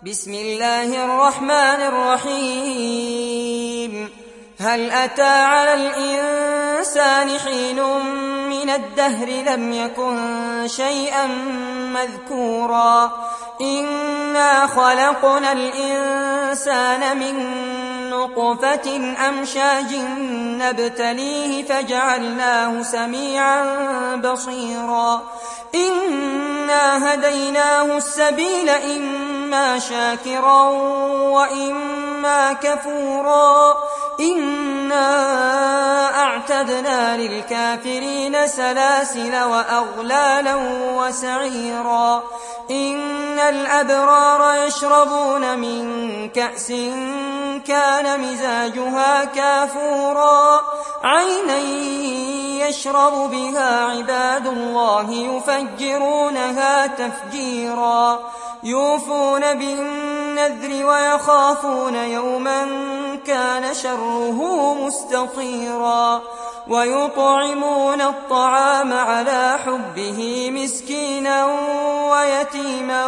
بسم الله الرحمن الرحيم. هل أتى على الإنسان حين من الدهر لم يكن شيئا مذكورا إنا خلقنا الإنسان من نطفة أمشاج نبتليه فجعلناه سميعا بصيرا إنا هديناه السبيل إما شاكرا وإما كفورا إنا أعتدنا للكافرين سلاسل وأغلالا وسعيرا إن الأبرار يشربون من كأس كان مزاجها كافورا عينا يشرب بها عباد الله يفجرونها تفجيرا يوفون بالنذر ويخافون يوما كان شره مستطيرا ويطعمون الطعام على حبه مسكينا ويتيما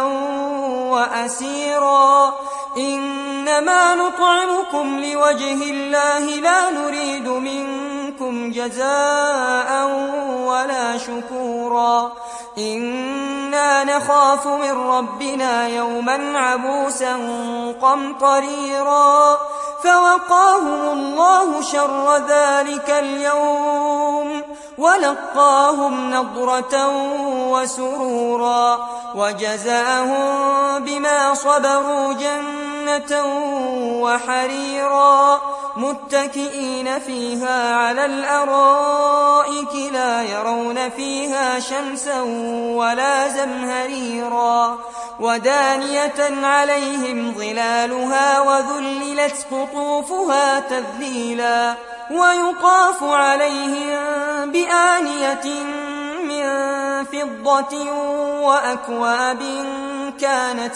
وأسيرا إنما نطعمكم لوجه الله لا نريد منكم جزاء ولا شكورا إنا نخاف من ربنا يوما عبوسا قمطريرا فوقاهم الله شر ذلك اليوم ولقاهم نضرة وسرورا وجزاهم بما صبروا جنة وحريرا متكئين فيها على الأرائك لا يرون فيها شمسا ولا زمهريرا ودانية عليهم ظلالها وذللت قطوفها تذليلا ويطاف عليهم بآنية من فضة وأكواب كانت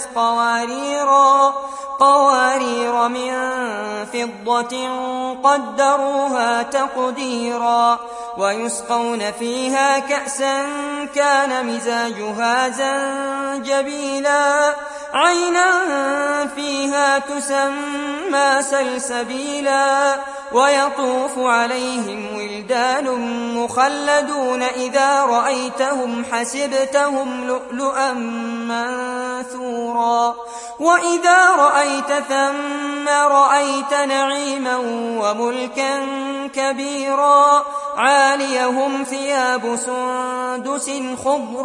قوارير من فضة قدروها تقديرا ويسقون فيها كأسا كان مزاجها زنجبيلا عينا فيها تسمى سلسبيلا ويطوف عليهم ولدان مخلدون إذا رأيتهم حسبتهم لؤلؤا منثورا وإذا رأيت ثم رأيت نعيما وملكا كبيرا عاليهم ثياب سندس خضر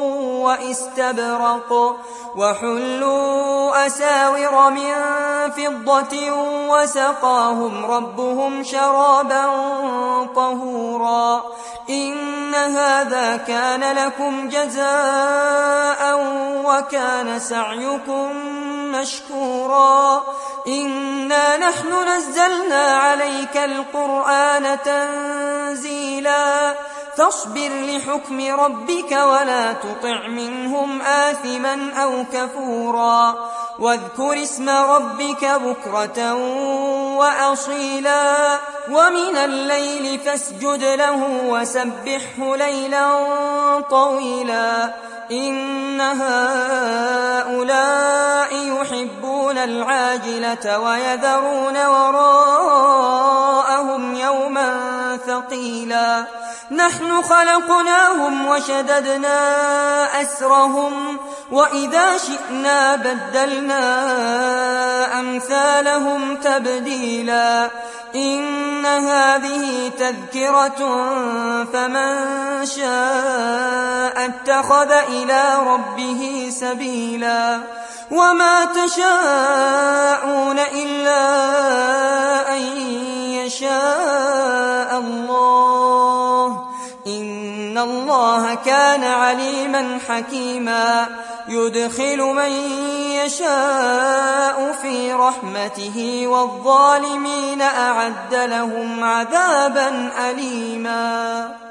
واستبرق وحلوا أساور من فضة وسقاهم ربهم شرابا طهورا إن هذا كان لكم جزاء وكان سعيكم مشكورا إنا نحن نزلنا عليك القرآن تنزيلا فاصبر لحكم ربك ولا تطع منهم آثما أو كفورا واذكر اسم ربك بكرة وأصيلا ومن الليل فاسجد له وسبحه ليلا طويلا إن هؤلاء يحبون العاجلة ويذرون وراءهم يوما ثقيلا نحن خلقناهم وشددنا أسرهم وإذا شئنا بدلنا أمثالهم تبديلا إن هذه تذكرة فمن شاء اتخذ إلى ربه سبيلا وما تشاءون إلا أن يشاء الله إن الله كان عليما حكيما يدخل من يشاء في رحمته والظالمين أعد لهم عذابا أليما.